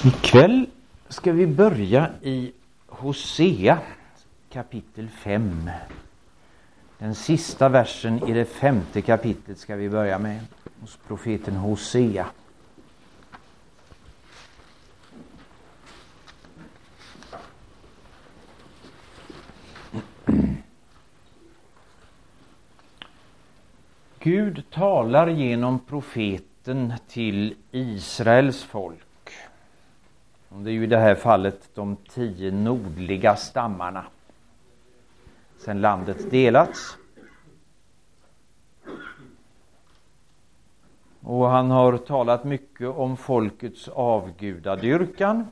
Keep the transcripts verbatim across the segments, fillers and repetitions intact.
Ikväll ska vi börja i Hosea kapitel fem. Den sista versen i det femte kapitlet ska vi börja med hos profeten Hosea. Gud talar genom profeten till Israels folk. Det är ju i det här fallet de tio nordliga stammarna sedan landet delats. Och han har talat mycket om folkets avgudadyrkan.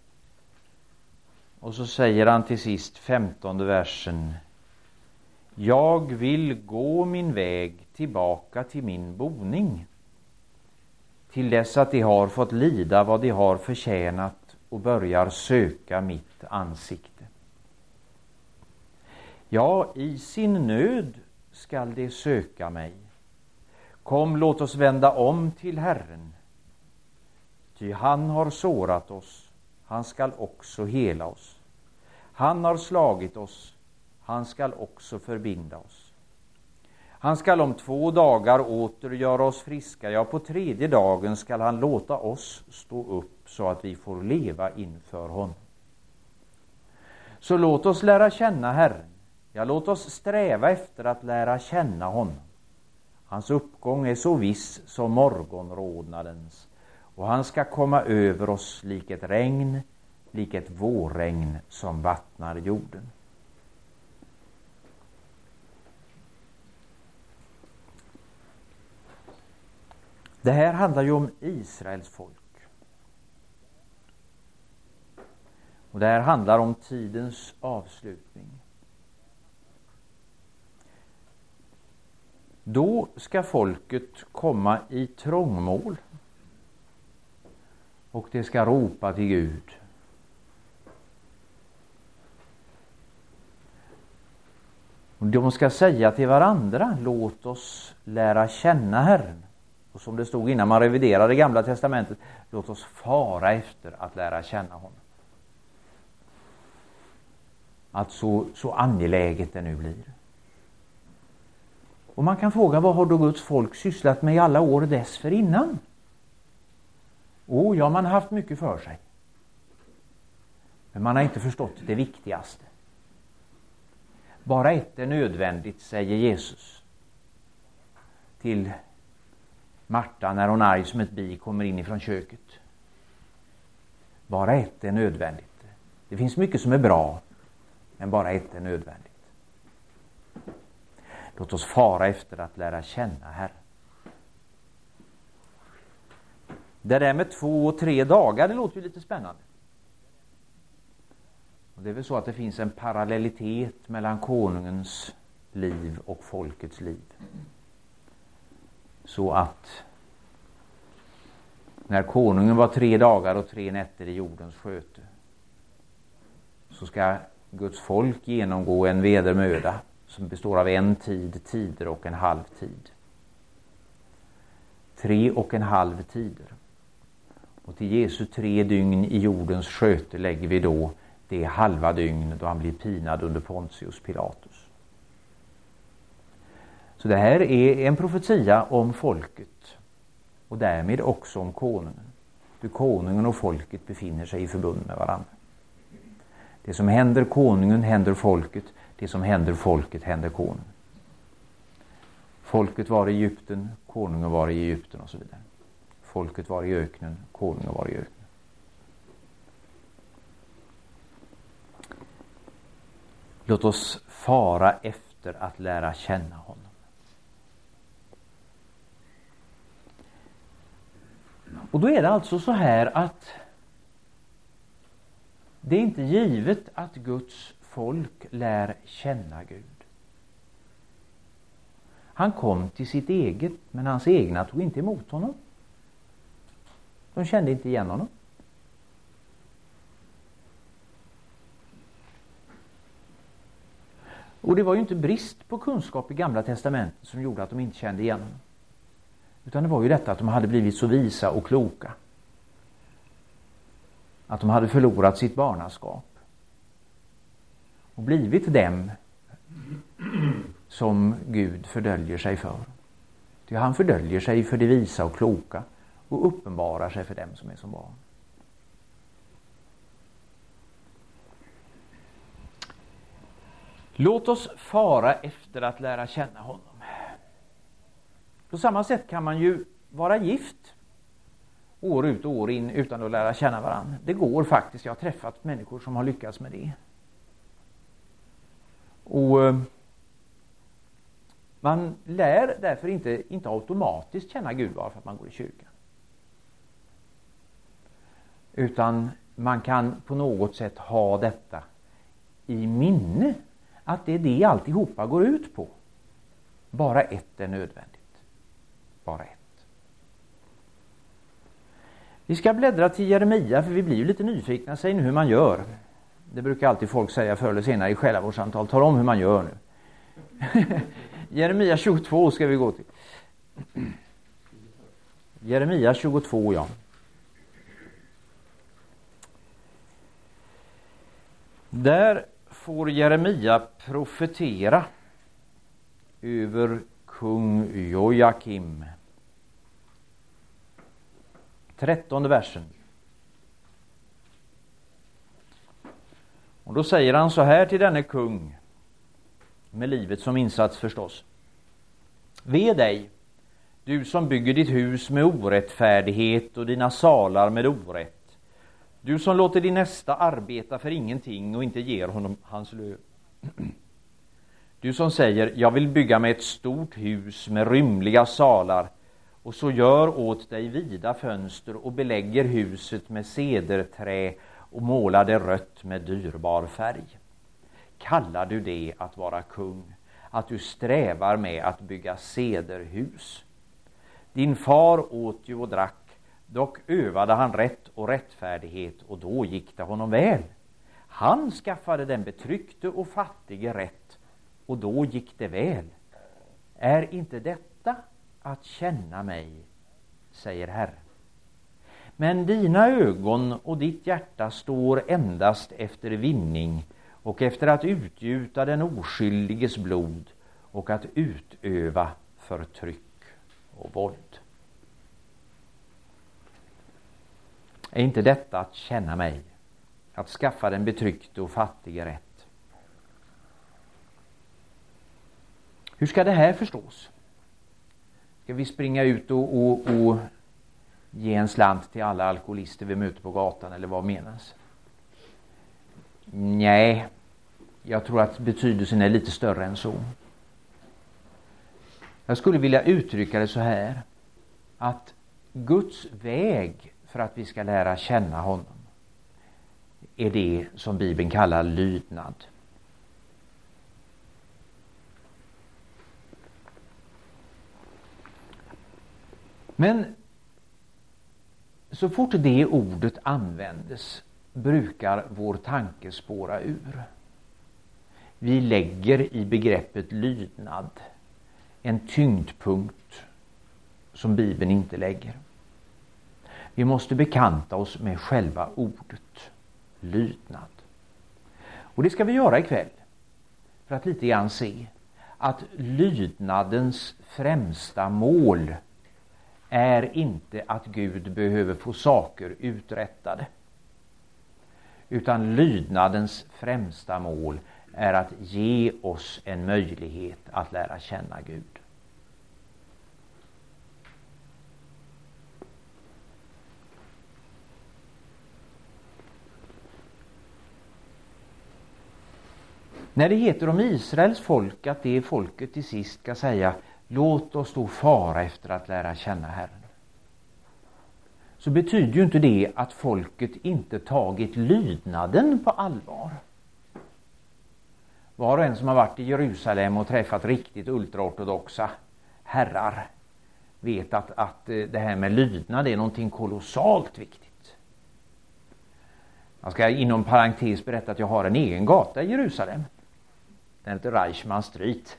Och så säger han till sist, femtonde versen: Jag vill gå min väg tillbaka till min boning, till dess att de har fått lida vad de har förtjänat och börjar söka mitt ansikte. Ja, i sin nöd skall de söka mig. Kom, låt oss vända om till Herren. Ty han har sårat oss, han skall också hela oss. Han har slagit oss, han skall också förbinda oss. Han skall om två dagar åter göra oss friska. Ja, på tredje dagen skall han låta oss stå upp så att vi får leva inför honom. Så låt oss lära känna Herren. Ja, låt oss sträva efter att lära känna honom. Hans uppgång är så viss som morgonrodnadens, och han ska komma över oss lik ett regn, lik ett vårregn som vattnar jorden. Det här handlar ju om Israels folk. Och det här handlar om tidens avslutning. Då ska folket komma i trångmål. Och det ska ropa till Gud. Och de ska säga till varandra: låt oss lära känna Herren. Och som det stod innan man reviderade Gamla testamentet, låt oss fara efter att lära känna honom. Att så, så angeläget det nu blir. Och man kan fråga, vad har då Guds folk sysslat med i alla år dessförinnan? Åh, ja, man har haft mycket för sig. Men man har inte förstått det viktigaste. Bara ett är nödvändigt, säger Jesus till Marta när hon arg som ett bi kommer in ifrån köket. Bara ett är nödvändigt. Det finns mycket som är bra, men bara ett är nödvändigt. Låt oss fara efter att lära känna Herren. Det där med två och tre dagar, det låter ju lite spännande. Och det är väl så att det finns en parallellitet mellan konungens liv och folkets liv. Så att när konungen var tre dagar och tre nätter i jordens sköte, så ska Guds folk genomgå en vedermöda som består av en tid, tider och en halv tid. Tre och en halv tider. Och till Jesu tre dygn i jordens sköte lägger vi då det halva dygn då han blir pinad under Pontius Pilatus. Så det här är en profetia om folket och därmed också om konungen. Hur konungen och folket befinner sig i förbund med varandra. Det som händer konungen händer folket, det som händer folket händer konungen. Folket var i Egypten, konungen var i Egypten och så vidare. Folket var i öknen, konungen var i öknen. Låt oss fara efter att lära känna honom. Och då är det alltså så här att det är inte givet att Guds folk lär känna Gud. Han kom till sitt eget, men hans egna tog inte emot honom. De kände inte igen honom. Och det var ju inte brist på kunskap i Gamla testamentet som gjorde att de inte kände igen honom. Utan det var ju detta att de hade blivit så visa och kloka. att de hade förlorat sitt barnaskap och blivit dem som Gud fördöljer sig för. Ty han fördöljer sig för det visa och kloka och uppenbarar sig för dem som är som barn. Låt oss fara efter att lära känna honom. På samma sätt kan man ju vara gift år ut och år in utan att lära känna varandra. Det går faktiskt. Jag har träffat människor som har lyckats med det. Och man lär därför inte, inte automatiskt känna Gud bara för att man går i kyrkan. Utan man kan på något sätt ha detta i minne. Att det är det alltihopa går ut på. Bara ett är nödvändigt. Bara ett. Vi ska bläddra till Jeremia, för vi blir ju lite nyfikna. Säg nu hur man gör. Det brukar alltid folk säga förr eller senare i själavårdssamtal. Tala om hur man gör nu. Jeremia tjugotvå ska vi gå till. Jeremia tjugotvå, ja. Där får Jeremia profetera över kung Jojakim. Trettonde versen. Och då säger han så här till denne kung, med livet som insats förstås. Ve dig, du som bygger ditt hus med orättfärdighet och dina salar med orätt. Du som låter din nästa arbeta för ingenting och inte ger honom hans lön. Du som säger, jag vill bygga mig ett stort hus med rymliga salar och så gör åt dig vida fönster och belägger huset med cederträ och målar det rött med dyrbar färg. Kallar du det att vara kung, att du strävar med att bygga cederhus? Din far åt ju och drack, dock övade han rätt och rättfärdighet och då gick det honom väl. Han skaffade den betryckte och fattige rätt och då gick det väl. Är inte detta att känna mig, säger Herren. Men dina ögon och ditt hjärta står endast efter vinning och efter att utgjuta den oskyldiges blod och att utöva förtryck och våld. Är inte detta att känna mig, att skaffa den betryckte och fattige rätt? Hur ska det här förstås? Ska vi springa ut och, och, och ge en slant till alla alkoholister vi möter på gatan, eller vad menas? Nej, jag tror att betydelsen är lite större än så. Jag skulle vilja uttrycka det så här, att Guds väg för att vi ska lära känna honom är det som Bibeln kallar lydnad. Men så fort det ordet användes brukar vår tanke spåra ur. Vi lägger i begreppet lydnad en tyngdpunkt som Bibeln inte lägger. Vi måste bekanta oss med själva ordet lydnad. Och det ska vi göra ikväll för att lite grann se att lydnadens främsta mål är inte att Gud behöver få saker uträttade. Utan lydnadens främsta mål är att ge oss en möjlighet att lära känna Gud. När det heter om Israels folk att det folket till sist ska säga, låt oss då fara efter att lära känna Herren, så betyder ju inte det att folket inte tagit lydnaden på allvar. Var och en som har varit i Jerusalem och träffat riktigt ultraortodoxa herrar vet att, att det här med lydnad är någonting kolossalt viktigt. Jag ska inom parentes berätta att jag har en egen gata i Jerusalem. Den heter Reichman Street.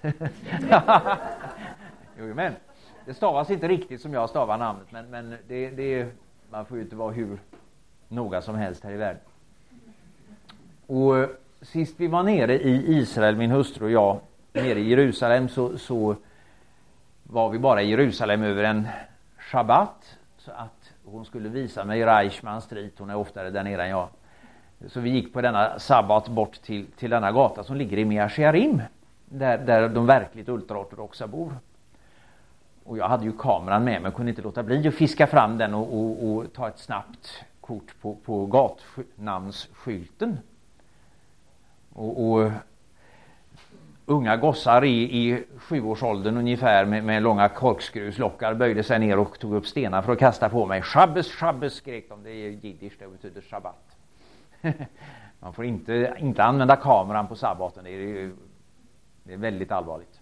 Jo, men det stavas inte riktigt som jag stavar namnet, men, men det, det, man får ju inte vara hur några som helst här i världen. Och sist vi var nere i Israel, min hustru och jag, nere i Jerusalem, så, så var vi bara i Jerusalem över en shabbat, så att hon skulle visa mig Reichman Street. Hon är oftare där nere än jag. Så vi gick på denna sabbat bort till, till denna gata som ligger i Mea Shearim, där, där de verkligt ultraortodoxa bor. Och jag hade ju kameran med mig och kunde inte låta bli att fiska fram den och, och, och ta ett snabbt kort på, på gatnamnsskylten. Och, och unga gossar i, i sjuårsåldern ungefär med, med långa korkskruvslockar böjde sig ner och tog upp stenar för att kasta på mig. Shabbes, shabbes skrek de. Det är jiddisch, det betyder sabbat. Man får inte, inte använda kameran på sabbaten. Det är, det är väldigt allvarligt.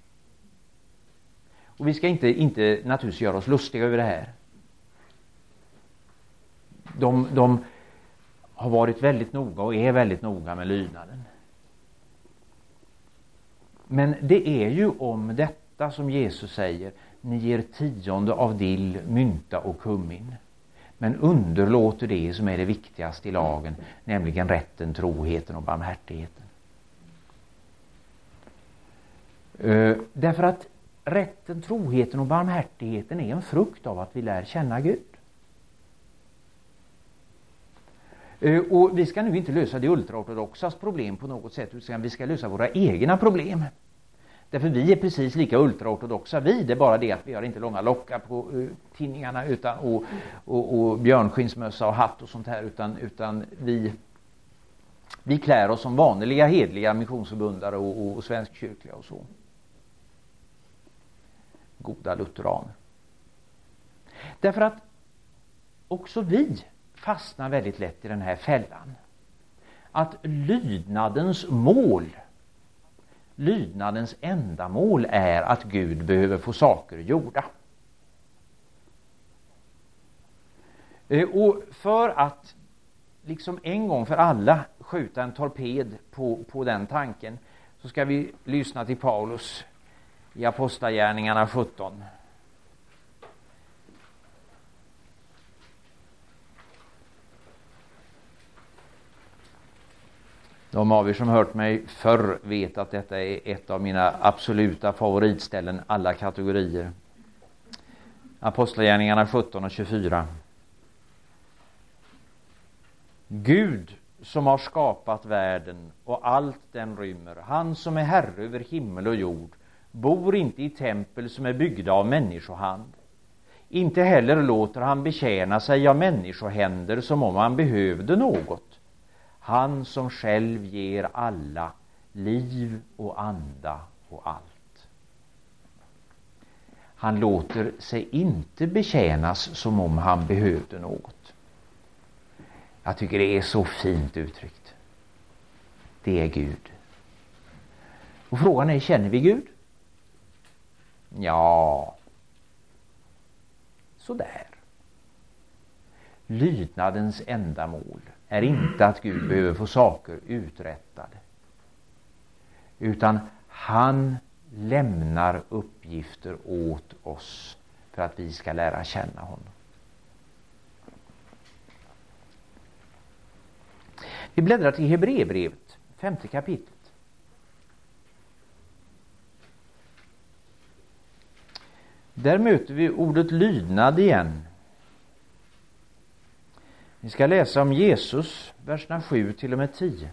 Och vi ska inte, inte naturligtvis göra oss lustiga över det här. De, de har varit väldigt noga och är väldigt noga med lydnaden. Men det är ju om detta som Jesus säger: ni ger tionde av dill, mynta och kummin, men underlåter det som är det viktigaste i lagen, nämligen rätten, troheten och barmhärtigheten. Uh, därför att rätten, troheten och barmhärtigheten är en frukt av att vi lär känna Gud. Uh, och vi ska nu inte lösa det ultraortodoxas problem på något sätt, utan vi ska lösa våra egna problem. Därför vi är precis lika ultraortodoxa vi, det är bara det att vi har inte långa lockar på uh, tidningarna utan, och, och, och björnskinnsmössa och hatt och sånt här, utan, utan vi, vi klär oss som vanliga hedliga missionsförbundare och, och, och svenskkyrkliga och så. Goda lutheraner. Därför att också vi fastnar väldigt lätt i den här fällan. Att lydnadens mål, lydnadens ändamål är att Gud behöver få saker gjorda. Och för att liksom en gång för alla skjuta en torped på, på den tanken, så ska vi lyssna till Paulus i Apostlagärningarna sjutton. De av er som hört mig förr vet att detta är ett av mina absoluta favoritställen, alla kategorier. Apostlagärningarna sjutton och tjugofyra. Gud som har skapat världen och allt den rymmer, han som är herre över himmel och jord, bor inte i tempel som är byggda av människohand. Inte heller låter han betjäna sig av människohänder som om han behövde något. Han som själv ger alla liv och anda och allt. Han låter sig inte betjänas som om han behövde något. Jag tycker det är så fint uttryckt. Det är Gud. Och frågan är, känner vi Gud? Ja, så där. Lydnadens ändamål är inte att Gud behöver få saker uträttade, utan han lämnar uppgifter åt oss för att vi ska lära känna honom. Vi bläddrar till Hebreerbrevet, femte kapitlet. Där möter vi ordet lydnad igen. Vi ska läsa om Jesus, verserna sju till och med tio.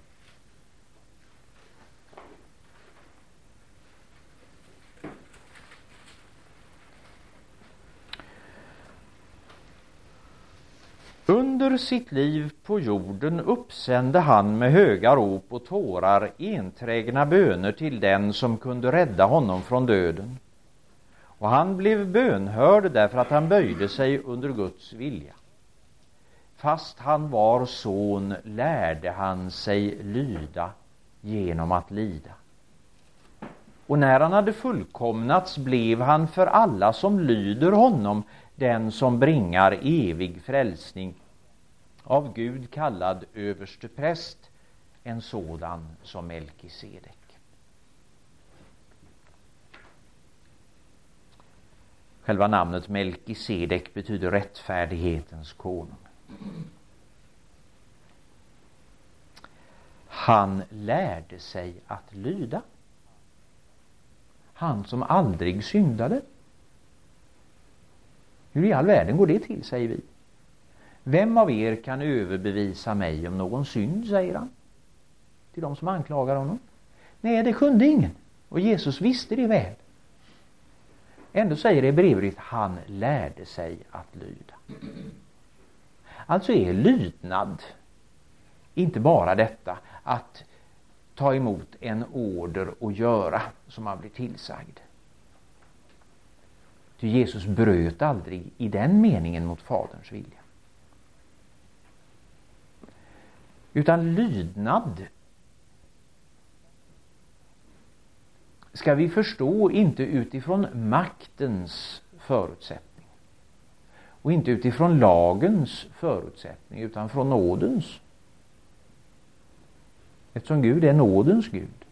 Under sitt liv på jorden uppsände han med höga rop och tårar enträgna böner till den som kunde rädda honom från döden. Och han blev bönhörd därför att han böjde sig under Guds vilja. Fast han var son lärde han sig lyda genom att lida. Och när han hade fullkomnats blev han för alla som lyder honom den som bringar evig frälsning, av Gud kallad överstepräst, en sådan som Melkisedek. Själva namnet Melkisedek betyder rättfärdighetens konung. han lärde sig att lyda. Han som aldrig syndade. Hur i all världen går det till, säger vi. Vem av er kan överbevisa mig om någon synd, säger han till de som anklagar honom. Nej, det kunde ingen. Och Jesus visste det väl. Ändå säger Hebreerbrevet att han lärde sig att lyda. Alltså är lydnad inte bara detta att ta emot en order och göra som man blir tillsagd. Ty Jesus bröt aldrig i den meningen mot Faderns vilja. Utan lydnad ska vi förstå inte utifrån maktens förutsättning och inte utifrån lagens förutsättning utan från nådens. Eftersom Gud är nådens Gud.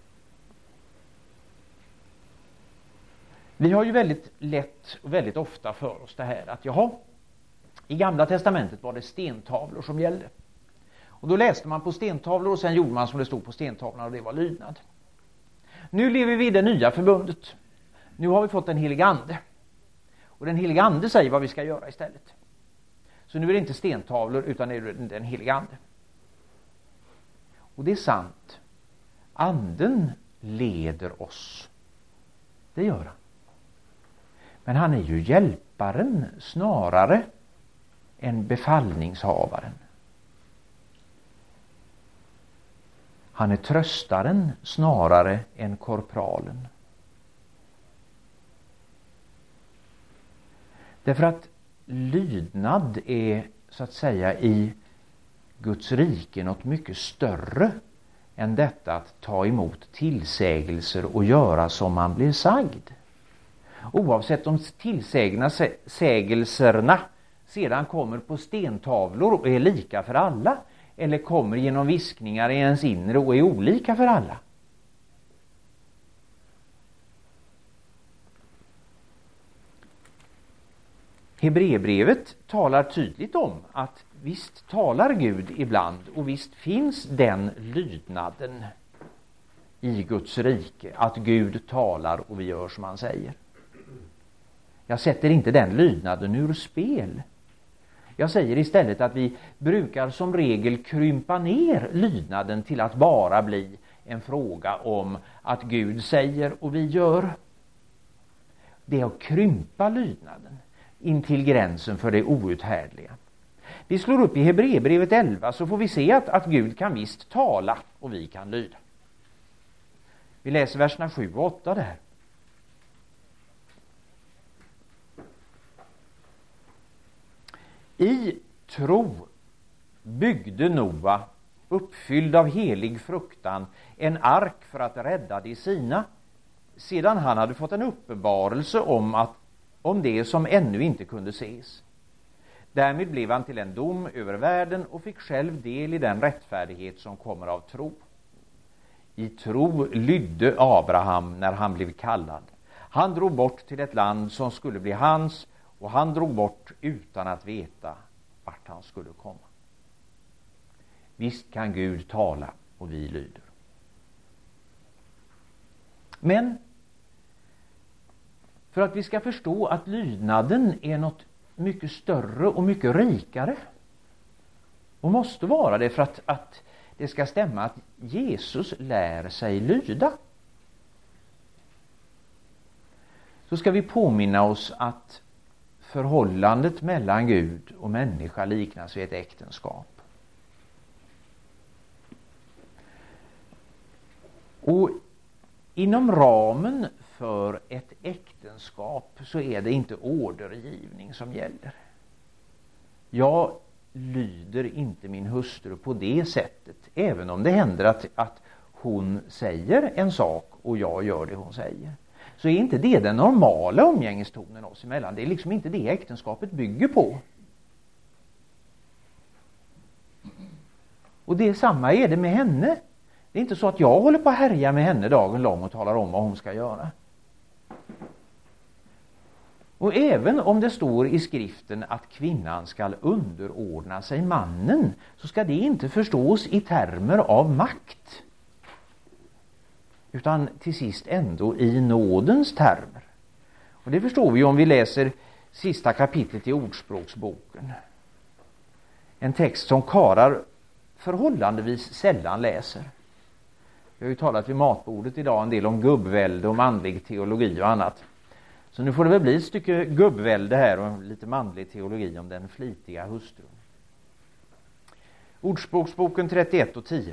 Vi har ju väldigt lätt och väldigt ofta för oss det här att jaha, i Gamla testamentet var det stentavlor som gällde. Och då läste man på stentavlor och sen gjorde man som det stod på stentavlorna och det var lydnad. Nu lever vi i det nya förbundet. Nu har vi fått en helig ande. Och den heliga ande säger vad vi ska göra istället. Så nu är det inte stentavlor utan det är den heliga ande. Och det är sant. Anden leder oss. Det gör han. Men han är ju hjälparen snarare än befallningshavaren. Han är tröstaren snarare än korpralen. Därför att lydnad är så att säga i Guds rike något mycket större än detta att ta emot tillsägelser och göra som man blir sagd. Oavsett om tillsägelserna sedan kommer på stentavlor och är lika för alla eller kommer genom viskningar i ens inre och är olika för alla. Hebreerbrevet talar tydligt om att visst talar Gud ibland och visst finns den lydnaden i Guds rike att Gud talar och vi gör som han säger. Jag sätter inte den lydnaden ur spel. Jag säger istället att vi brukar som regel krympa ner lydnaden till att bara bli en fråga om att Gud säger och vi gör. Det är att krympa lydnaden in till gränsen för det outhärdliga. Vi slår upp i Hebreerbrevet elva så får vi se att, att Gud kan visst tala och vi kan lyda. Vi läser verserna sju och åtta där. I tro byggde Noa, uppfylld av helig fruktan, en ark för att rädda de sina, sedan han hade fått en uppenbarelse om, att, om det som ännu inte kunde ses. Därmed blev han till en dom över världen och fick själv del i den rättfärdighet som kommer av tro. I tro lydde Abraham när han blev kallad. Han drog bort till ett land som skulle bli hans, och han drog bort utan att veta vart han skulle komma. Visst kan Gud tala och vi lyder. Men för att vi ska förstå att lydnaden är något mycket större och mycket rikare och måste vara det för att, att det ska stämma att Jesus lär sig lyda, så ska vi påminna oss att förhållandet mellan Gud och människa liknas vid ett äktenskap. Och inom ramen för ett äktenskap så är det inte ordergivning som gäller. Jag lyder inte min hustru på det sättet, även om det händer att, att hon säger en sak och jag gör det hon säger. Så är inte det den normala umgängestonen oss emellan. Det är liksom inte det äktenskapet bygger på. Och det samma är det med henne. Det är inte så att jag håller på att härja med henne dagen lång och talar om vad hon ska göra. Och även om det står i skriften att kvinnan ska underordna sig mannen, så ska det inte förstås i termer av makt, utan till sist ändå i nådens termer. Och det förstår vi om vi läser sista kapitlet i Ordspråksboken. En text som karlar förhållandevis sällan läser. Vi har ju talat vid matbordet idag en del om gubbvälde och manlig teologi och annat. Så nu får det väl bli ett stycke gubbvälde här och lite manlig teologi om den flitiga hustrun. Ordspråksboken trettioett och tio.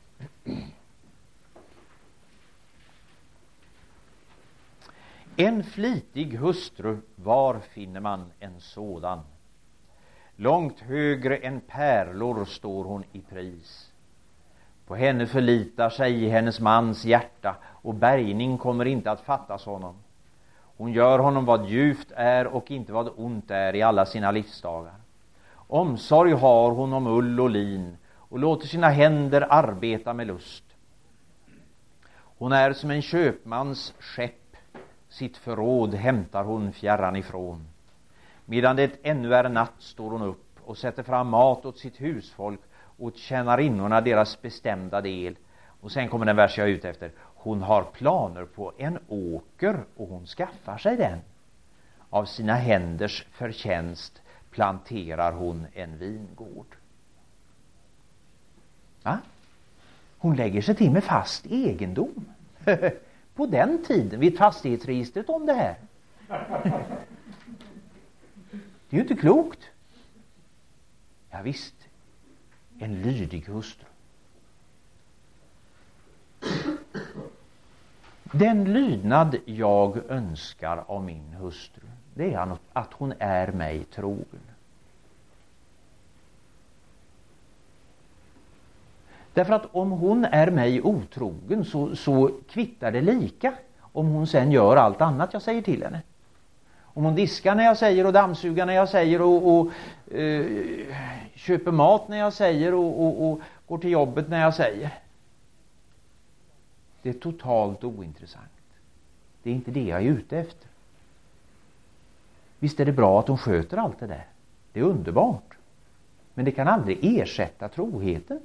En flitig hustru, var finner man en sådan? Långt högre än pärlor står hon i pris. På henne förlitar sig hennes mans hjärta, och bärgning kommer inte att fattas honom. Hon gör honom vad djupt är och inte vad ont är i alla sina livsdagar. Omsorg har hon om ull och lin och låter sina händer arbeta med lust. Hon är som en köpmans skepp, sitt förråd hämtar hon fjärran ifrån. Medan det ännu är natt står hon upp och sätter fram mat åt sitt husfolk, åt tjänarinnorna deras bestämda del. Och sen kommer den vers jag är ute efter. Hon har planer på en åker och hon skaffar sig den. Av sina händers förtjänst planterar hon en vingård. Ja? Hon lägger sig till med fast egendom. På den tiden, vid fastighetsregistret om det här. Det är ju inte klokt. Ja visst, en lydig hustru. Den lydnad jag önskar av min hustru, det är att hon är mig trogen. Därför att om hon är mig otrogen så, så kvittar det lika om hon sen gör allt annat jag säger till henne. Om hon diskar när jag säger och dammsugar när jag säger och, och eh, köper mat när jag säger och, och, och går till jobbet när jag säger. Det är totalt ointressant. Det är inte det jag är ute efter. Visst är det bra att hon sköter allt det där. Det är underbart. Men det kan aldrig ersätta troheten.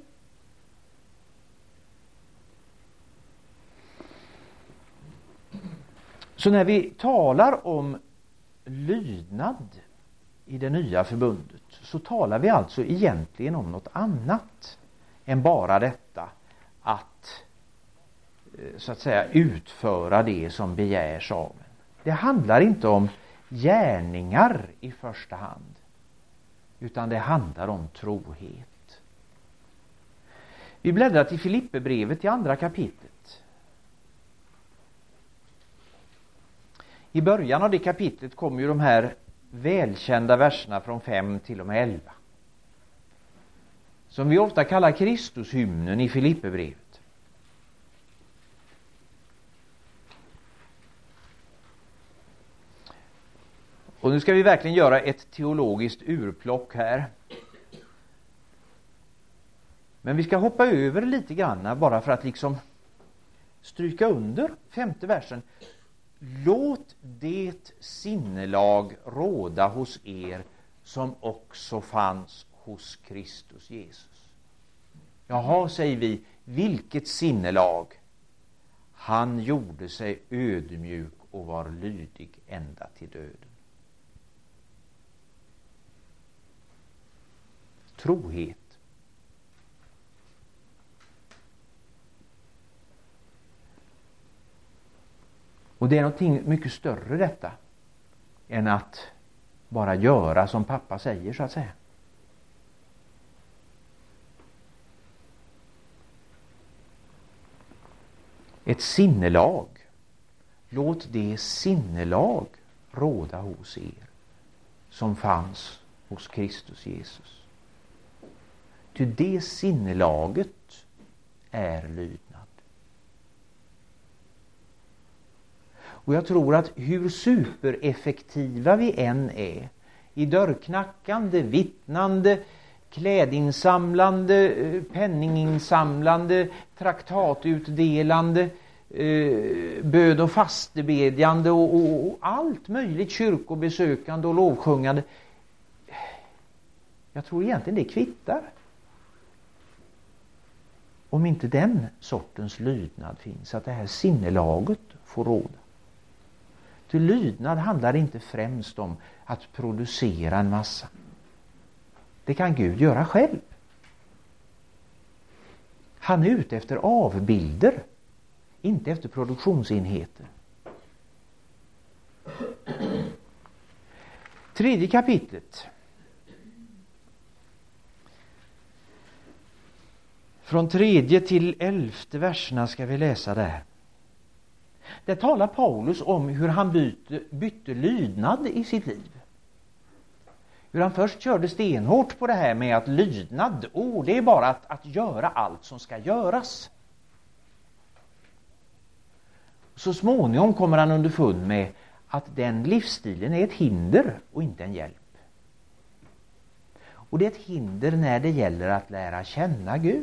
Så när vi talar om lydnad i det nya förbundet, så talar vi alltså egentligen om något annat än bara detta att så att säga utföra det som begärs av en. Det handlar inte om gärningar i första hand, utan det handlar om trohet. Vi bläddrar till Filipperbrevet i andra kapitlet. I början av det kapitlet kommer ju de här välkända verserna från fem till och med elva. Som vi ofta kallar Kristushymnen i Filipperbrevet. Och nu ska vi verkligen göra ett teologiskt urplock här. Men vi ska hoppa över lite grann bara för att liksom stryka under femte versen. Låt det sinnelag råda hos er som också fanns hos Kristus Jesus. Jaha, säger vi, vilket sinnelag? Han gjorde sig ödmjuk och var lydig ända till döden. Trohet. Och det är någonting mycket större detta än att bara göra som pappa säger, så att säga. Ett sinnelag. Låt det sinnelag råda hos er som fanns hos Kristus Jesus. Ty det sinnelaget är lydnad. Och jag tror att hur supereffektiva vi än är i dörrknackande, vittnande, klädinsamlande, penninginsamlande, traktatutdelande, eh, böd och fastebedjande och, och, och allt möjligt, kyrkobesökande och lovsjungande. Jag tror egentligen det kvittar. Om inte den sortens lydnad finns, att det här sinnelaget får råda. Till lydnad handlar inte främst om att producera en massa. Det kan Gud göra själv. Han är ute efter avbilder, inte efter produktionsenheter. Tredje kapitlet. Från tredje till elfte verserna ska vi läsa där. Där talar Paulus om hur han bytte, bytte lydnad i sitt liv. Hur han först körde stenhårt på det här med att lydnad, oh, det är bara att, att göra allt som ska göras. Så småningom kommer han underfund med att den livsstilen är ett hinder och inte en hjälp. Och det är ett hinder när det gäller att lära känna Gud.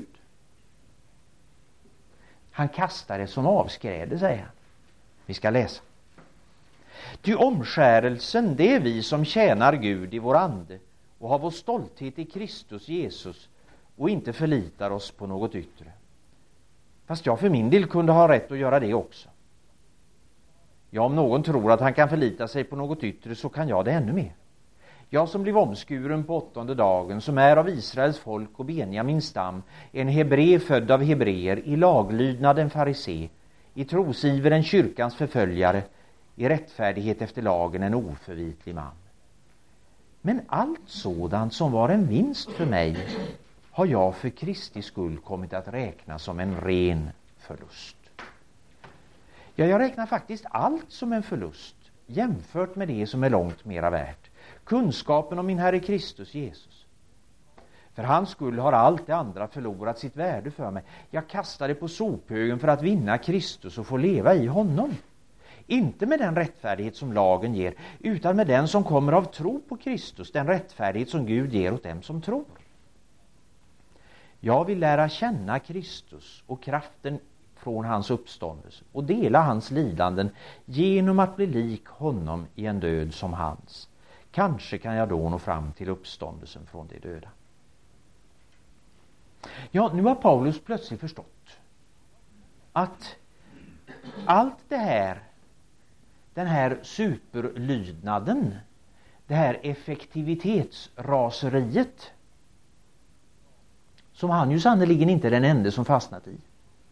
Han kastar det som avskräde, säger han. Vi ska läsa. Ty omskärelsen, det är vi som tjänar Gud i vår ande och har vår stolthet i Kristus Jesus och inte förlitar oss på något yttre. Fast jag för min del kunde ha rätt att göra det också. Ja, om någon tror att han kan förlita sig på något yttre, så kan jag det ännu mer. Jag som blev omskuren på åttonde dagen, som är av Israels folk och Benjamins stam, en hebre född av hebreer, i laglydnad en farisé, i trosiver en kyrkans förföljare, i rättfärdighet efter lagen en oförvitlig man. Men allt sådant som var en vinst för mig har jag för Kristi skull kommit att räkna som en ren förlust. Ja, jag räknar faktiskt allt som en förlust jämfört med det som är långt mera värt. Kunskapen om min Herre Kristus Jesus. För hans skull har allt det andra förlorat sitt värde för mig. Jag kastar det på sophögen för att vinna Kristus och få leva i honom. Inte med den rättfärdighet som lagen ger, utan med den som kommer av tro på Kristus, den rättfärdighet som Gud ger åt dem som tror. Jag vill lära känna Kristus och kraften från hans uppståndelse och dela hans lidanden genom att bli lik honom i en död som hans. Kanske kan jag då nå fram till uppståndelsen från de döda. Ja, nu har Paulus plötsligt förstått att allt det här, den här superlydnaden, det här effektivitetsraseriet, som han ju sannoliken inte är den enda som fastnat i,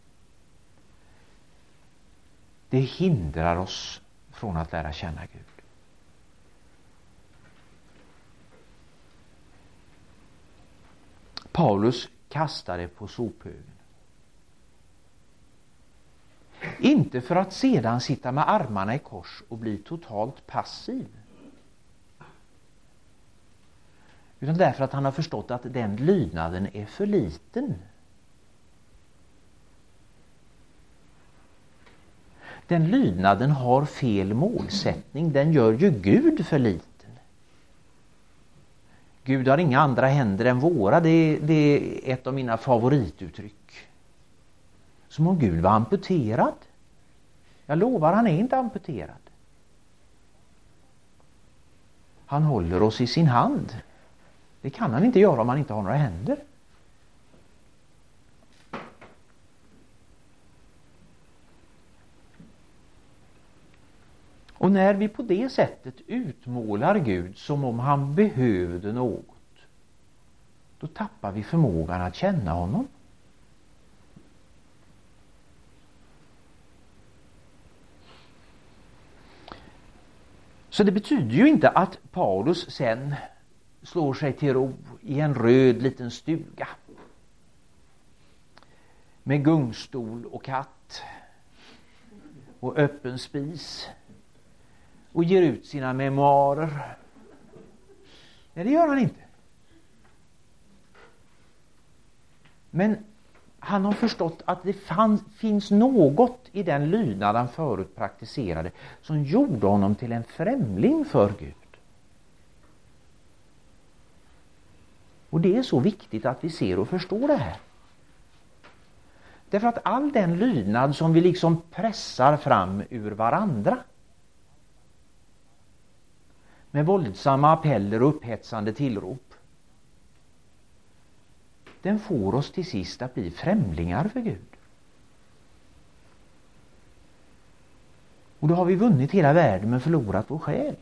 det hindrar oss från att lära känna Gud. Paulus kastade på sophögen. Inte för att sedan sitta med armarna i kors och bli totalt passiv. Utan därför att han har förstått att den lydnaden är för liten. Den lydnaden har fel målsättning. Den gör ju Gud för liten. Gud har inga andra händer än våra. Det, det är ett av mina favorituttryck. Som om Gud var amputerad. Jag lovar, han är inte amputerad. Han håller oss i sin hand. Det kan han inte göra om han inte har några händer. Och när vi på det sättet utmålar Gud som om han behövde något, då tappar vi förmågan att känna honom. Så det betyder ju inte att Paulus sen slår sig till ro i en röd liten stuga med gungstol och katt och öppen spis och ger ut sina memoarer. Nej, det gör han inte. Men han har förstått att det fann, finns något i den lydnad han förut praktiserade som gjorde honom till en främling för Gud. Och det är så viktigt att vi ser och förstår det här. Därför att all den lydnad som vi liksom pressar fram ur varandra med våldsamma appeller och upphetsande tillrop, den får oss till sist att bli främlingar för Gud. Och då har vi vunnit hela världen men förlorat vår själ.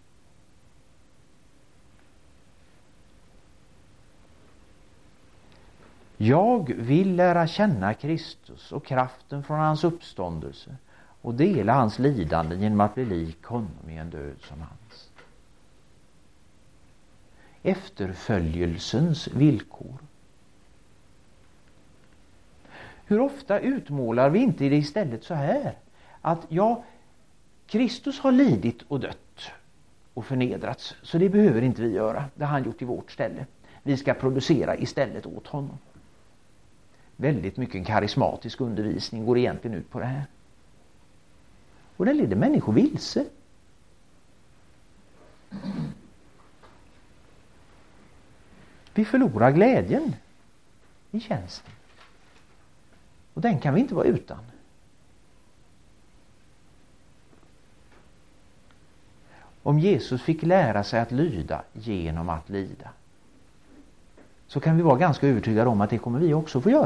Jag vill lära känna Kristus och kraften från hans uppståndelse och dela hans lidande genom att bli lik honom i en död som hans. Efterföljelsens villkor. Hur ofta utmålar vi inte det istället så här? Att ja, Kristus har lidit och dött och förnedrats, så det behöver inte vi göra. Det har han gjort i vårt ställe. Vi ska producera istället åt honom. Väldigt mycket karismatisk undervisning går egentligen ut på det här. Och det leder människor vilse. Vi förlorar glädjen i tjänsten. Och den kan vi inte vara utan. Om Jesus fick lära sig att lyda genom att lida, så kan vi vara ganska övertygade om att det kommer vi också få göra.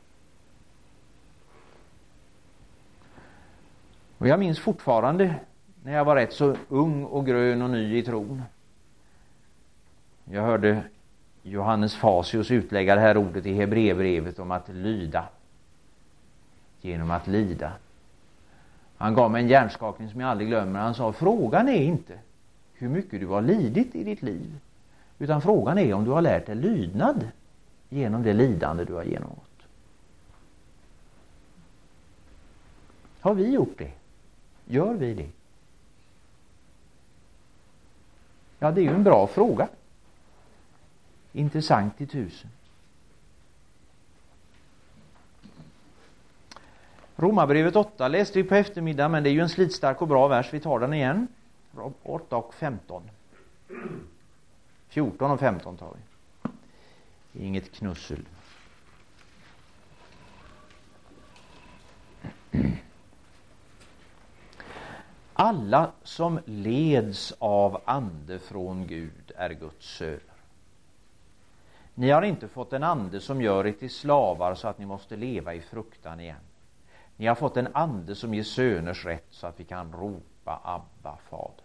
Och jag minns fortfarande när jag var rätt så ung och grön och ny i tron. Jag hörde Johannes Fasius utlägga det här ordet i Hebreerbrevet om att lyda genom att lida. Han gav mig en hjärnskakning som jag aldrig glömmer. Han sa, frågan är inte hur mycket du har lidit i ditt liv, utan frågan är om du har lärt dig lydnad genom det lidande du har genomgått. Har vi gjort det? Gör vi det? Ja, det är ju en bra fråga. Intressant i tusen. Romarbrevet åtta läste vi på eftermiddag, men det är ju en slitstark och bra vers. Vi tar den igen. åtta och femton. fjorton och femton tar vi. Inget knussel. Alla som leds av ande från Gud är Guds söner. Ni har inte fått en ande som gör er till slavar så att ni måste leva i fruktan igen. Ni har fått en ande som ger söners rätt så att vi kan ropa Abba, Fader.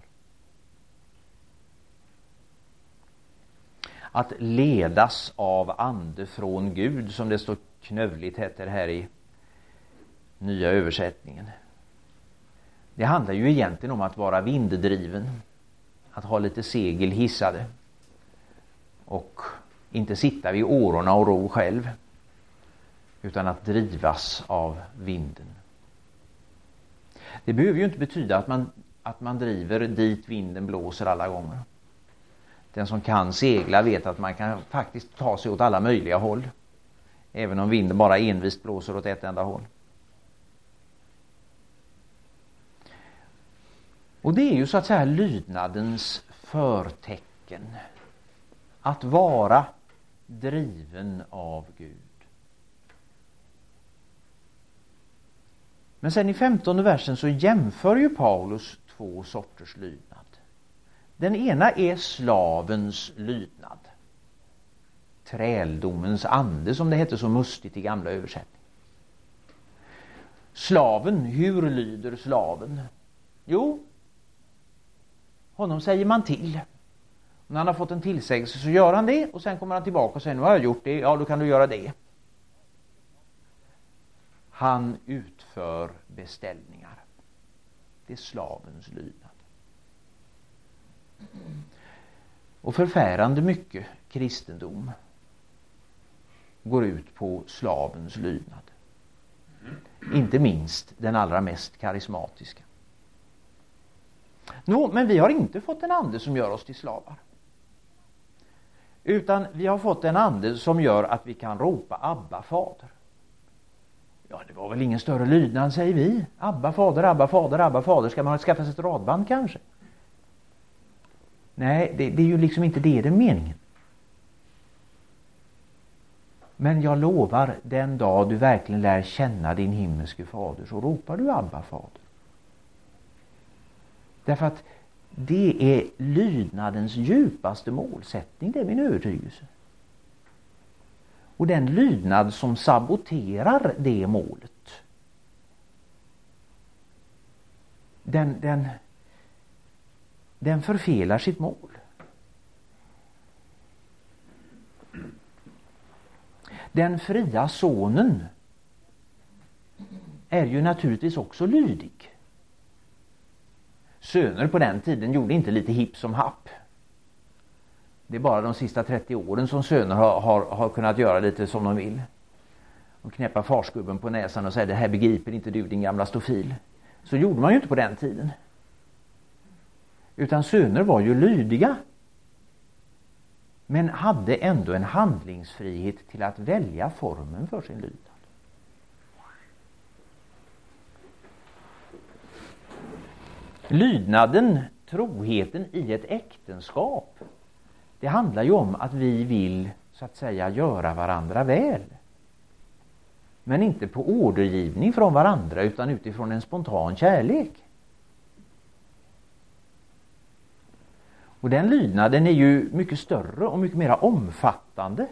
Att ledas av ande från Gud, som det står knövligt heter här i nya översättningen. Det handlar ju egentligen om att vara vinddriven. Att ha lite segel hissade. Och inte sitta vid årorna och ro själv. Utan att drivas av vinden. Det behöver ju inte betyda att man, att man driver dit vinden blåser alla gånger. Den som kan segla vet att man kan faktiskt ta sig åt alla möjliga håll. Även om vinden bara envist blåser åt ett enda håll. Och det är ju så att säga lydnadens förtecken. Att vara driven av Gud. Men sen i femtonde versen så jämför ju Paulus två sorters lydnad. Den ena är slavens lydnad. Träldomens ande, som det heter så mustigt i gamla översättningar. Slaven, hur lyder slaven? Jo, honom säger man till. När han har fått en tillsägelse så gör han det, och sen kommer han tillbaka och säger, nu har jag gjort det, ja då kan du göra det. Han utför beställningar. Det är slavens lydnad. Och förfärande mycket kristendom går ut på slavens lydnad. Inte minst den allra mest karismatiska. Nå, men vi har inte fått en ande som gör oss till slavar. Utan vi har fått en ande som gör att vi kan ropa Abba, Fader. Ja, det var väl ingen större lydnad, säger vi. Abba, Fader, Abba, Fader, Abba, Fader. Ska man skaffa sig ett radband kanske? Nej, det, det är ju liksom inte det, det är meningen. Men jag lovar, den dag du verkligen lär känna din himmelske fader så ropar du Abba, Fader. Därför att det är lydnadens djupaste målsättning, det är min övertygelse. Och den lydnad som saboterar det målet, den, den, den förfelar sitt mål. Den fria sonen är ju naturligtvis också lydig. Söner på den tiden gjorde inte lite hipp som happ. Det är bara de sista trettio åren som söner har, har, har kunnat göra lite som de vill. Och knäppa farsgubben på näsan och säga, det här begriper inte du, din gamla stofil. Så gjorde man ju inte på den tiden. Utan söner var ju lydiga. Men hade ändå en handlingsfrihet till att välja formen för sin lydnad. Lydnaden, troheten i ett äktenskap, det handlar ju om att vi vill så att säga göra varandra väl. Men inte på ordergivning från varandra utan utifrån en spontan kärlek. Och den lydnaden är ju mycket större och mycket mer omfattande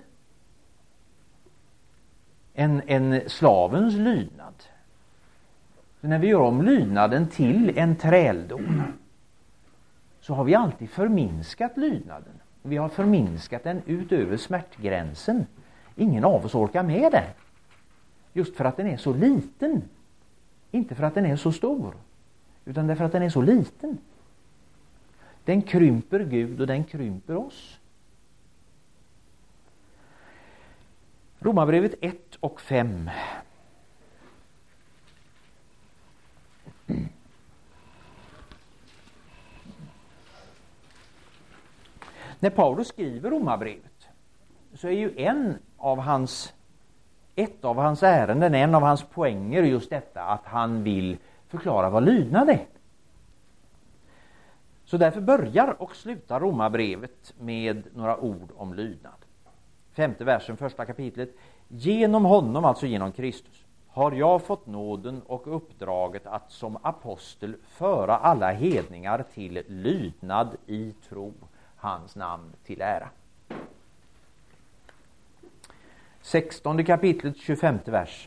än, än slavens lydnad. Så när vi gör om lydnaden till en träldom så har vi alltid förminskat lydnaden. Vi har förminskat den utöver smärtgränsen. Ingen av oss orkar med den. Just för att den är så liten. Inte för att den är så stor. Utan därför att den är så liten. Den krymper Gud och den krymper oss. Romarbrevet ett och fem. När Paulus skriver Romarbrevet så är ju en av hans ett av hans ärenden, en av hans poänger just detta att han vill förklara vad lydnad är. Så därför börjar och slutar Romarbrevet med några ord om lydnad. Femte versen, första kapitlet. Genom honom, alltså genom Kristus, har jag fått nåden och uppdraget att som apostel föra alla hedningar till lydnad i tro, hans namn till ära. Sextonde kapitlet, tjugofemte vers.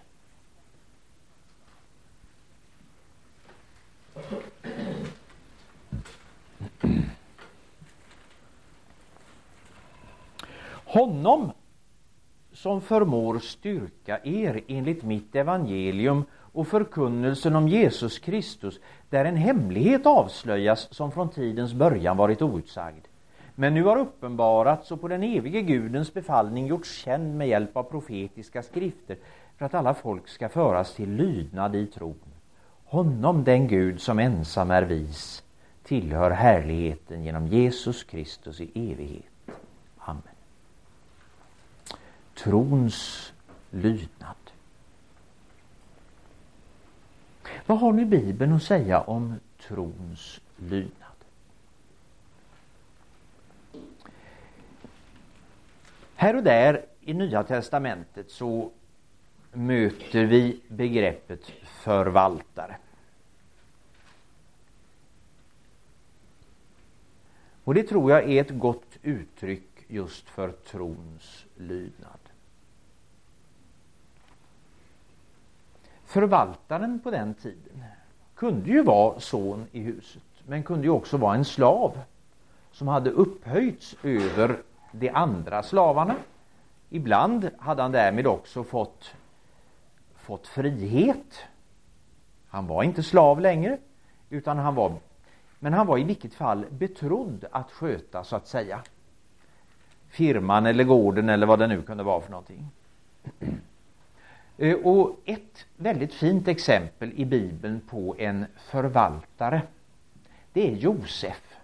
Honom som förmår styrka er enligt mitt evangelium och förkunnelsen om Jesus Kristus, där en hemlighet avslöjas som från tidens början varit outsagd, men nu har uppenbarats och på den evige Gudens befallning gjorts känd med hjälp av profetiska skrifter för att alla folk ska föras till lydnad i tron. Honom, den Gud som ensam är vis, tillhör härligheten genom Jesus Kristus i evighet. Amen. Trons lydnad. Vad har nu Bibeln att säga om trons lydnad? Här och där i Nya testamentet så möter vi begreppet förvaltare. Och det tror jag är ett gott uttryck just för trons lydnad. Förvaltaren på den tiden kunde ju vara son i huset, men kunde ju också vara en slav som hade upphöjts över de andra slavarna. Ibland hade han därmed också fått, fått frihet. Han var inte slav längre, utan han var, men han var i vilket fall betrodd att sköta, så att säga, firman eller gården eller vad det nu kunde vara för någonting. Och ett väldigt fint exempel i Bibeln på en förvaltare, det är Josef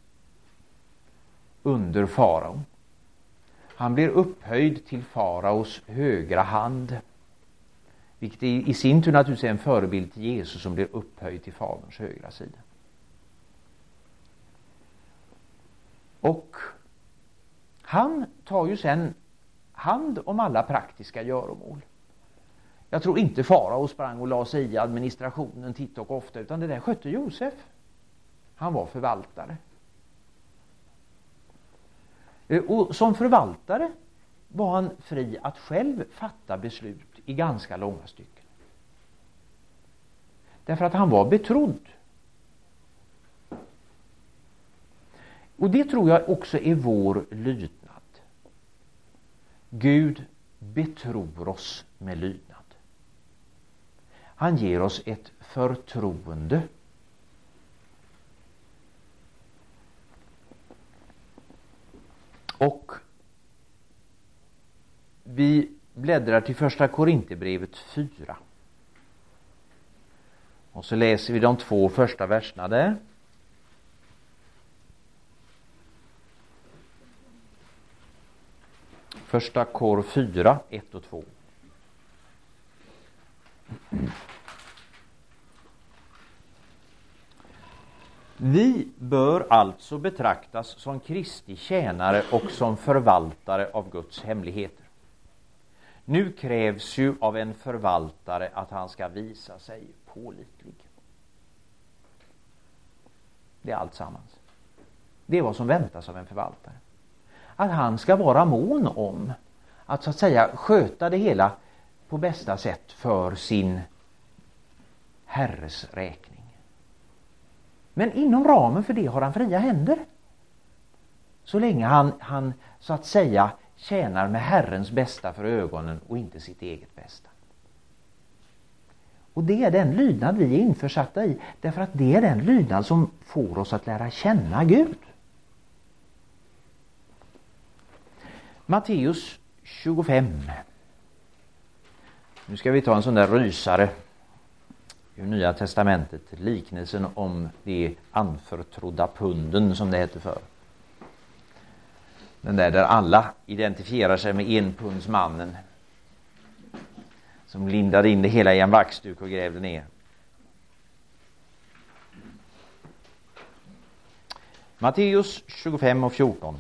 under farao. Han blir upphöjd till faraos högra hand, vilket i sin tur naturligtvis är en förebild till Jesus som blir upphöjd till faderns högra sida. Och han tar ju sen hand om alla praktiska göromål. Jag tror inte farao sprang och la sig i administrationen titt och ofta, utan det där skötte Josef. Han var förvaltare. Och som förvaltare var han fri att själv fatta beslut i ganska långa stycken. Därför att han var betrodd. Och det tror jag också är vår lydnad. Gud betror oss med lydnad. Han ger oss ett förtroende. Och vi bläddrar till första Korinthierbrevet fyra. Och så läser vi de två första verserna där. Första Kor fyra, ett och två. Vi bör alltså betraktas som Kristi tjänare och som förvaltare av Guds hemligheter. Nu krävs ju av en förvaltare att han ska visa sig pålitlig. Det är allt sammans. Det är vad som väntas av en förvaltare. Att han ska vara mån om att så att säga sköta det hela på bästa sätt för sin herres räkning. Men inom ramen för det har han fria händer. Så länge han, han så att säga tjänar med Herrens bästa för ögonen och inte sitt eget bästa. Och det är den lydnad vi är införsatta i, därför att det är den lydnad som får oss att lära känna Gud. Matteus tjugofem. Nu ska vi ta en sån där rysare ur Nya testamentet, liknelsen om de anförtrodda punden som det heter för. Den där där alla identifierar sig med enpundsmannen som lindade in det hela i en vaxduk och grävde ner. Matteus tjugofem och fjorton.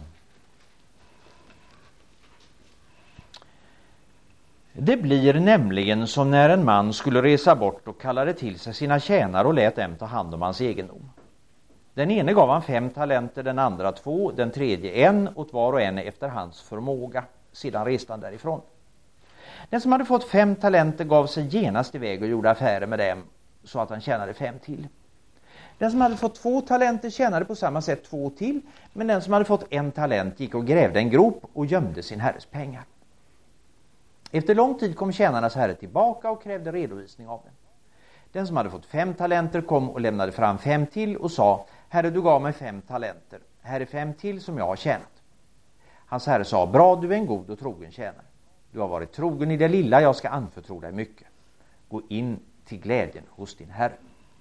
Det blir nämligen som när en man skulle resa bort och kallade till sig sina tjänare och lät dem ta hand om hans egendom. Den ene gav han fem talenter, den andra två, den tredje en, åt var och en efter hans förmåga. Sedan reste han därifrån. Den som hade fått fem talenter gav sig genast iväg och gjorde affärer med dem så att han tjänade fem till. Den som hade fått två talenter tjänade på samma sätt två till, men den som hade fått en talent gick och grävde en grop och gömde sin herres pengar. Efter lång tid kom tjänarnas herre tillbaka och krävde redovisning av den. Den som hade fått fem talenter kom och lämnade fram fem till och sa: Herre, du gav mig fem talenter. Här är fem till som jag har tjänat. Hans herre sa: bra, du är en god och trogen tjänare. Du har varit trogen i det lilla, jag ska anförtro dig mycket. Gå in till glädjen hos din herre.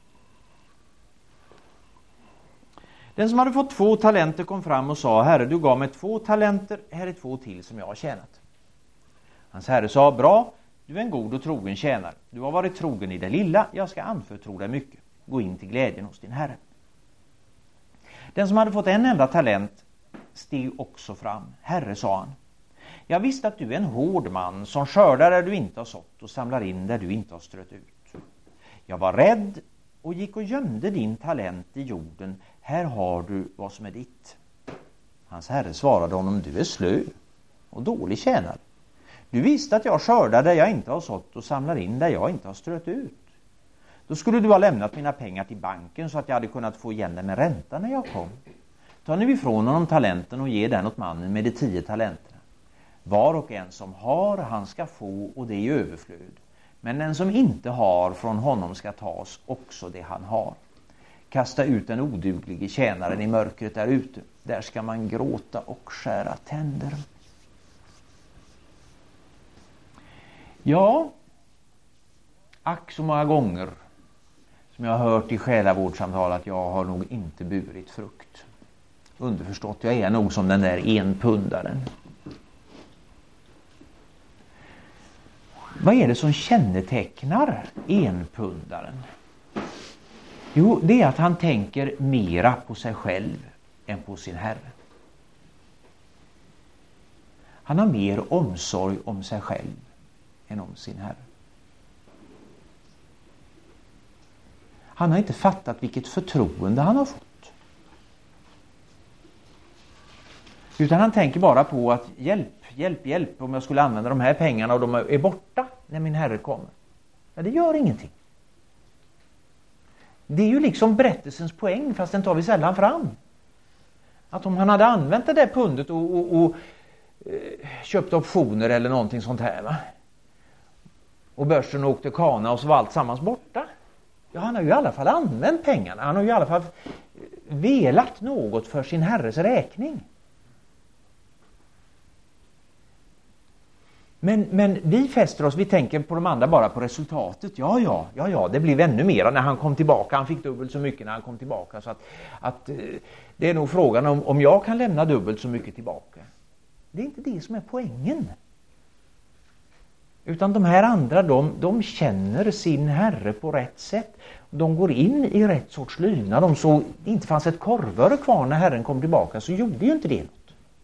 Den som hade fått två talenter kom fram och sa: Herre, du gav mig två talenter. Här är två till som jag har tjänat. Hans herre sa: bra, du är en god och trogen tjänare. Du har varit trogen i det lilla, jag ska anförtro dig mycket. Gå in till glädjen hos din herre. Den som hade fått en enda talent steg också fram. Herre, sa han, jag visste att du är en hård man som skördar där du inte har sått och samlar in där du inte har strött ut. Jag var rädd och gick och gömde din talent i jorden. Här har du vad som är ditt. Hans herre svarade honom: du är slö och dålig tjänare. Du visste att jag skördar där jag inte har sått och samlar in där jag inte har strött ut. Då skulle du ha lämnat mina pengar till banken så att jag hade kunnat få igen dem med ränta när jag kom. Ta nu ifrån honom talenten och ge den åt mannen med de tio talenterna. Var och en som har, han ska få, och det är i överflöd. Men den som inte har, från honom ska tas också det han har. Kasta ut den oduglige tjänaren i mörkret där ute. Där ska man gråta och skära tänder. Ja, ack så många gånger som jag har hört i själavårdssamtal att jag har nog inte burit frukt. Underförstått, jag är nog som den där enpundaren. Vad är det som kännetecknar enpundaren? Jo, det är att han tänker mera på sig själv än på sin herre. Han har mer omsorg om sig själv än om sin Herre. Han har inte fattat vilket förtroende han har fått. Utan han tänker bara på att hjälp, hjälp, hjälp om jag skulle använda de här pengarna och de är borta när min Herre kommer. Ja, det gör ingenting. Det är ju liksom berättelsens poäng, fast den tar vi sällan fram. Att om han hade använt det där pundet och, och, och eh, köpt optioner eller någonting sånt här, va? Och börsen åkte kana och så var allt sammans borta. Ja, han har ju i alla fall använt pengarna. Han har ju i alla fall velat något för sin Herres räkning. Men, men vi fäster oss, vi tänker på de andra bara på resultatet. Ja, ja, ja, ja, det blev ännu mer när han kom tillbaka. Han fick dubbelt så mycket när han kom tillbaka. Så att, att det är nog frågan om, om jag kan lämna dubbelt så mycket tillbaka. Det är inte det som är poängen. Utan de här andra, de, de känner sin Herre på rätt sätt. De går in i rätt sorts lydnad. Om så inte fanns ett korvöre kvar när Herren kom tillbaka, så gjorde ju inte det något.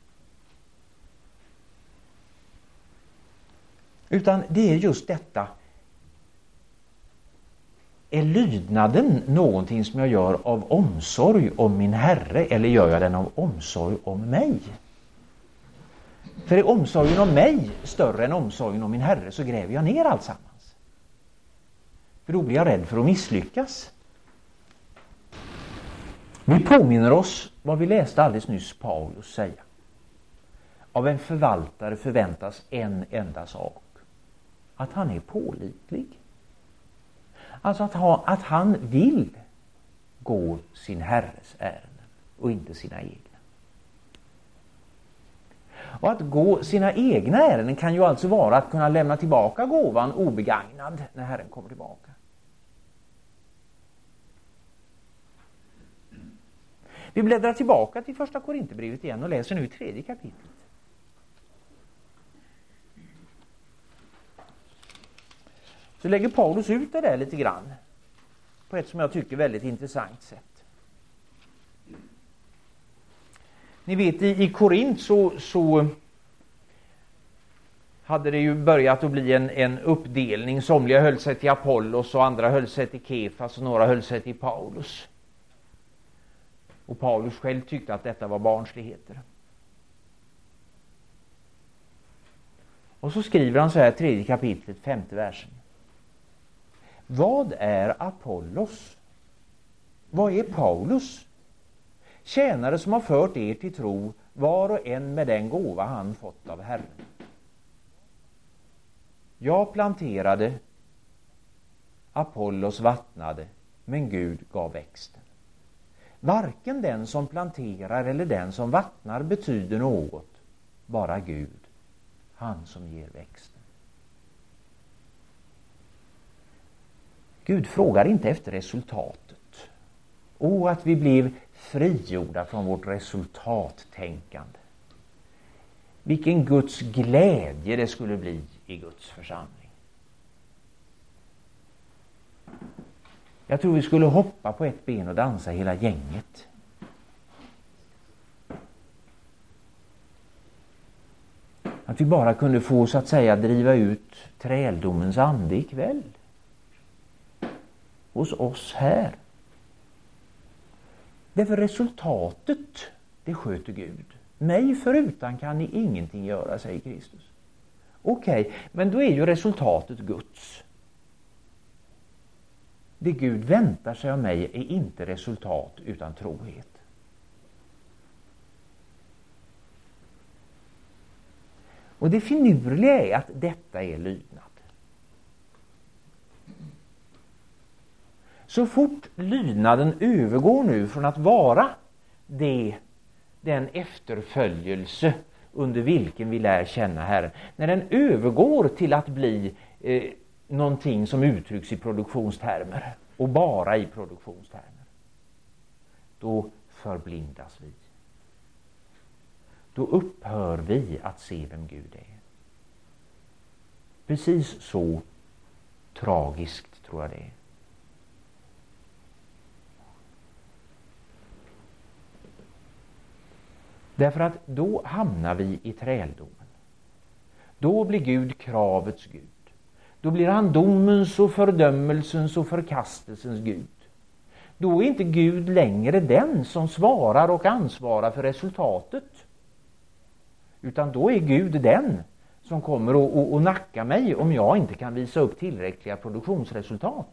Utan det är just detta. Är lydnaden någonting som jag gör av omsorg om min Herre, eller gör jag den av omsorg om mig? För är omsorgen om mig större än omsorgen om min Herre, så gräver jag ner alltsammans. För då blir jag rädd för att misslyckas. Vi påminner oss vad vi läste alldeles nyss Paulus säga. Av en förvaltare förväntas en enda sak. Att han är pålitlig. Alltså att, ha, att han vill gå sin Herres ärenden och inte sina egna. Och att gå sina egna ärenden kan ju alltså vara att kunna lämna tillbaka gåvan obegagnad när Herren kommer tillbaka. Vi bläddrar tillbaka till första Korinthierbrevet igen och läser nu i tredje kapitlet. Så lägger Paulus ut det där lite grann på ett som jag tycker väldigt intressant sätt. Ni vet, i, i Korint så, så hade det ju börjat att bli en, en uppdelning. Somliga höll sig till Apollos och andra höll sig till Kefas och några höll sig till Paulus. Och Paulus själv tyckte att detta var barnsligheter. Och så skriver han så här, tredje kapitlet, femte versen. Vad är Apollos? Vad är Paulus? Tjänare som har fört er till tro, var och en med den gåva han fått av Herren. Jag planterade, Apollos vattnade, men Gud gav växten. Varken den som planterar eller den som vattnar betyder något, bara Gud, han som ger växten. Gud frågar inte efter resultatet. Och att vi blev frigjorda från vårt resultattänkande. Vilken Guds glädje det skulle bli i Guds församling. Jag tror vi skulle hoppa på ett ben och dansa hela gänget. Att vi bara kunde få, så att säga, driva ut träldomens ande ikväll. Hos oss här. Därför resultatet, det sköter Gud. Mig förutan kan ni ingenting göra, säger Kristus. Okej, okay, men då är ju resultatet Guds. Det Gud väntar sig av mig är inte resultat utan trohet. Och det finurliga är att detta är lydnad. Så fort lydnaden övergår nu från att vara det, den efterföljelse under vilken vi lär känna Herren, när den övergår till att bli eh, någonting som uttrycks i produktionstermer och bara i produktionstermer, då förblindas vi. Då upphör vi att se vem Gud är. Precis så tragiskt tror jag det är. Därför att då hamnar vi i träldomen. Då blir Gud kravets Gud. Då blir han domens och fördömelsens och förkastelsens Gud. Då är inte Gud längre den som svarar och ansvarar för resultatet. Utan då är Gud den som kommer att och, och nacka mig om jag inte kan visa upp tillräckliga produktionsresultat.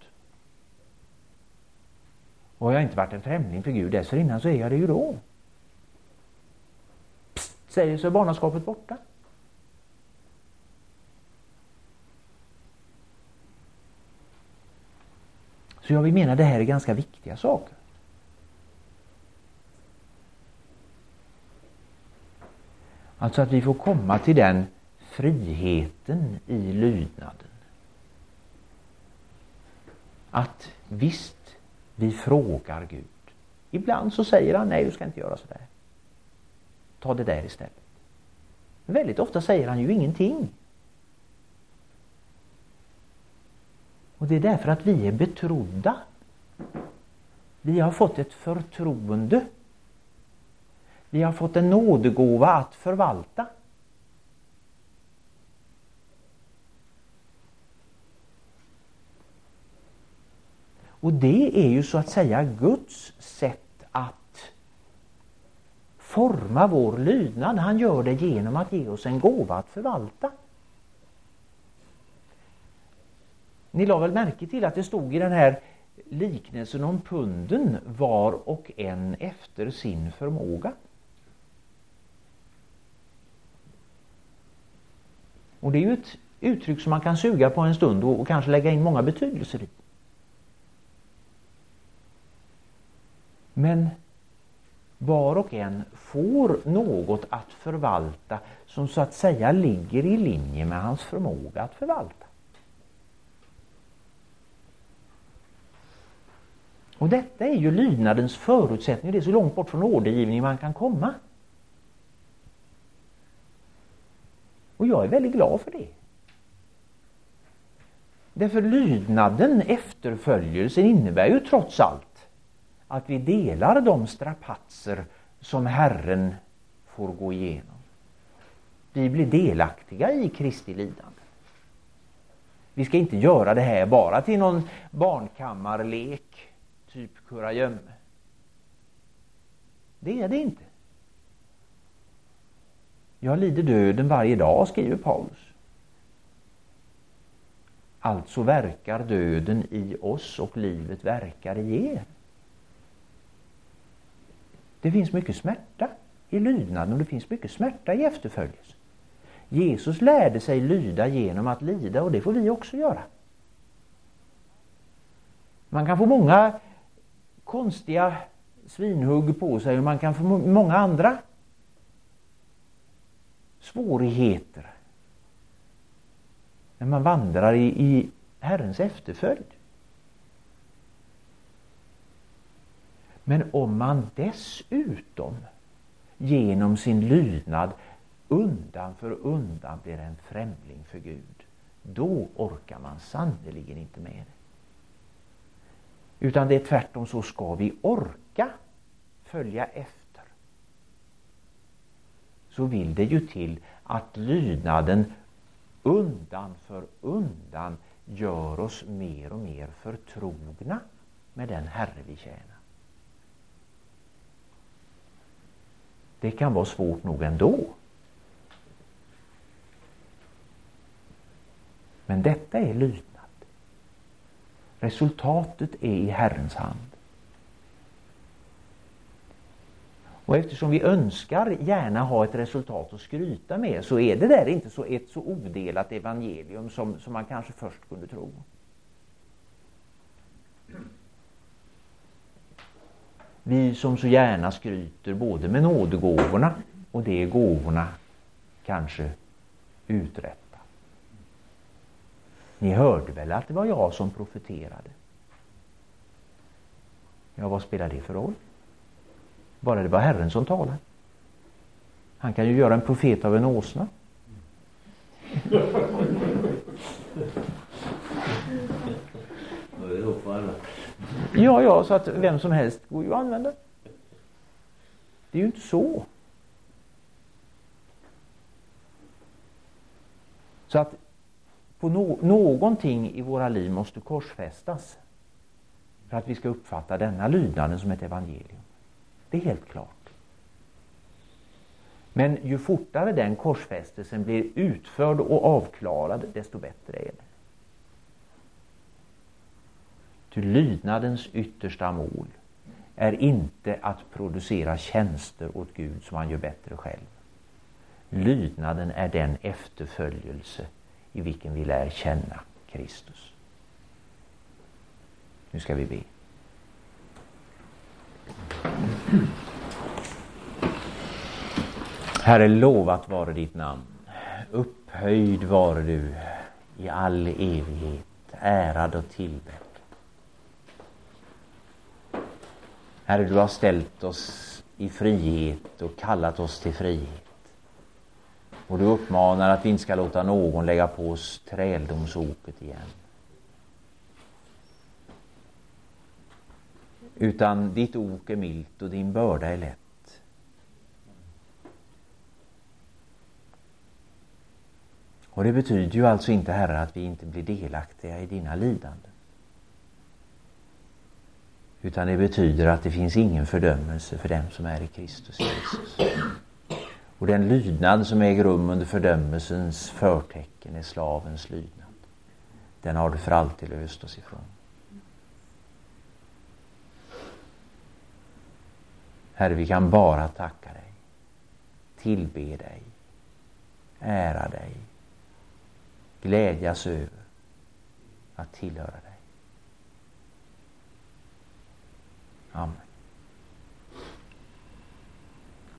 Och har jag inte varit en främling för Gud dessförinnan, så är jag det ju då. Psst, säger så är barnaskapet borta. Så jag vill mena det här är ganska viktiga saker. Alltså att vi får komma till den friheten i lydnaden. Att visst, vi frågar Gud. Ibland så säger han, nej, du ska inte göra så där. Ta det där istället. Väldigt ofta säger han ju ingenting. Och det är därför att vi är betrodda. Vi har fått ett förtroende. Vi har fått en nådegåva att förvalta. Och det är ju så att säga Guds sätt att forma vår lydnad. Han gör det genom att ge oss en gåva att förvalta. Ni la väl märke till att det stod i den här liknelsen om punden var och en efter sin förmåga. Och det är ju ett uttryck som man kan suga på en stund och, och kanske lägga in många betydelser i. Men var och en får något att förvalta som så att säga ligger i linje med hans förmåga att förvalta. Och detta är ju lydnadens förutsättning. Det är så långt bort från ordergivning man kan komma. Och jag är väldigt glad för det. Därför lydnaden, efterföljelsen, innebär ju trots allt att vi delar de strapatser som Herren får gå igenom. Vi blir delaktiga i Kristi lidande. Vi ska inte göra det här bara till någon barnkammarlek, typ kurragömme. Det är det inte. Jag lider döden varje dag, skriver Paulus. Alltså verkar döden i oss och livet verkar i er. Det finns mycket smärta i lydnaden och det finns mycket smärta i efterföljelse. Jesus lärde sig lyda genom att lida, och det får vi också göra. Man kan få många konstiga svinhugg på sig och man kan få många andra svårigheter när man vandrar i, i Herrens efterföljd. Men om man dessutom genom sin lydnad undan för undan blir en främling för Gud, då orkar man sannoliken inte med det. Utan det är tvärtom, så ska vi orka följa efter. Så vill det ju till att lydnaden undan för undan gör oss mer och mer förtrogna med den Herre vi tjänar. Det kan vara svårt nog ändå. Men detta är lydnad. Resultatet är i Herrens hand. Och eftersom vi önskar gärna ha ett resultat att skryta med, så är det där inte så ett så odelat evangelium som, som man kanske först kunde tro. Vi som så gärna skryter både med nådegåvorna och det gåvorna kanske uträttar. Ni hörde väl att det var jag som profeterade? Ja, vad spelar det för roll? Bara det var Herren som talar. Han kan ju göra en profet av en åsna. Ja, ja, så att vem som helst går ju att använda. Det är ju inte så. Så att på no- någonting i våra liv måste korsfästas för att vi ska uppfatta denna lydnaden som ett evangelium. Det är helt klart. Men ju fortare den korsfästelsen blir utförd och avklarad, desto bättre är det. Ty lydnadens yttersta mål är inte att producera tjänster åt Gud som han gör bättre själv. Lydnaden är den efterföljelse i vilken vi lär känna Kristus. Nu ska vi be. Herre, lovat vare ditt namn. Upphöjd vare du i all evighet, ärad och tillbedd. Herre, du har ställt oss i frihet och kallat oss till frihet. Och du uppmanar att vi inte ska låta någon lägga på oss träldomsoket igen. Utan ditt ok är milt och din börda är lätt. Och det betyder ju alltså inte, Herre, att vi inte blir delaktiga i dina lidanden. Utan det betyder att det finns ingen fördömelse för dem som är i Kristus Jesus. Och den lydnad som äger rum under fördömelsens förtecken är slavens lydnad. Den har du för alltid löst oss ifrån. Herre, vi kan bara tacka dig, tillbe dig, ära dig, glädjas över att tillhöra dig. Amen.